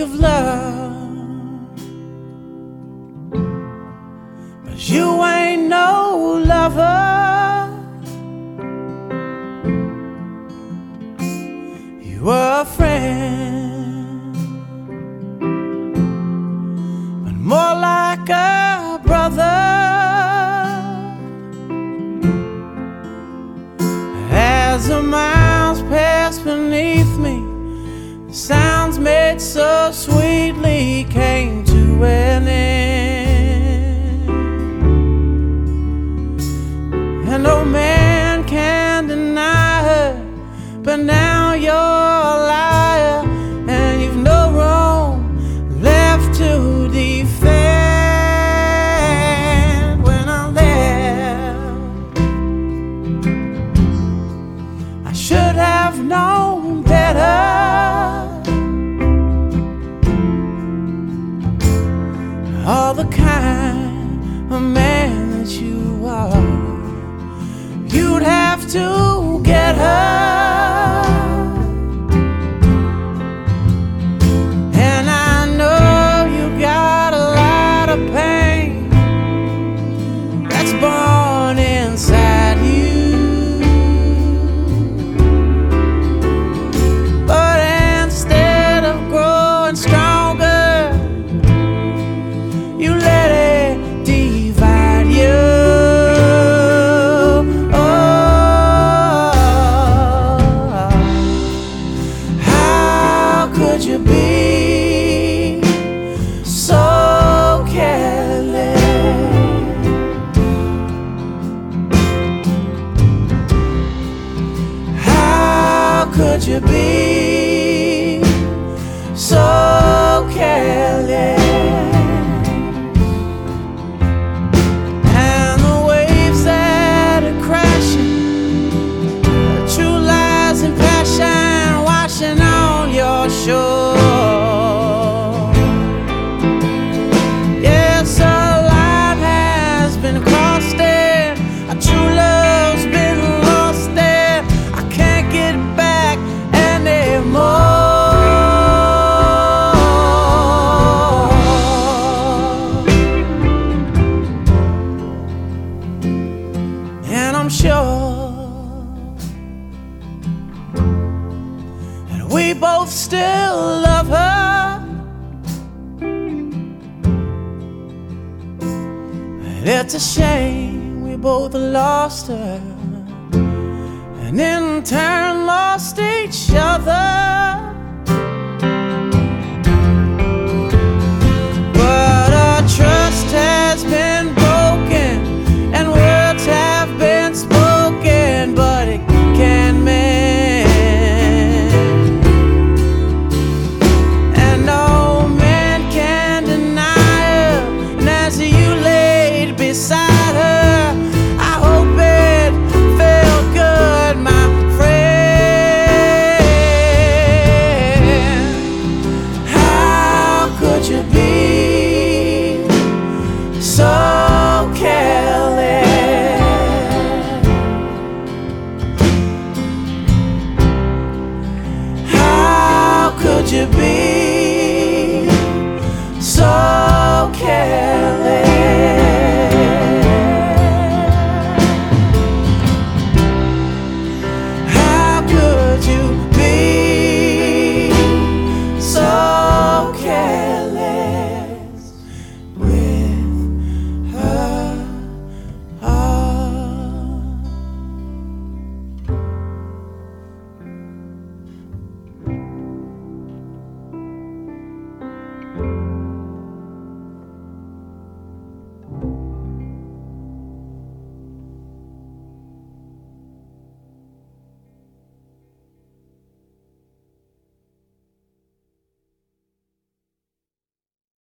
of love, but you ain't no lover. You were a friend, but more like a brother. As the miles pass beneath me, the sounds made so sweetly came to an end. And no man can deny her, but now you're a liar, and you've no wrong left to defend. When I left, I should have known better. All the kind of man that you are, you'd have to get her. And I know you got a lot of pain that's born inside you, but instead of growing stronger, you let it divide you. Oh, how could you be so careless? How could you be so careless? Sure. Yes, a life has been crossed and a true love's been lost and I can't get back anymore. And I'm sure we both still love her, but it's a shame we both lost her, and in turn lost each other. But our trust has been broken and words have been spoken, but it can't mend. Beside her, I hope it felt good, my friend. How could you be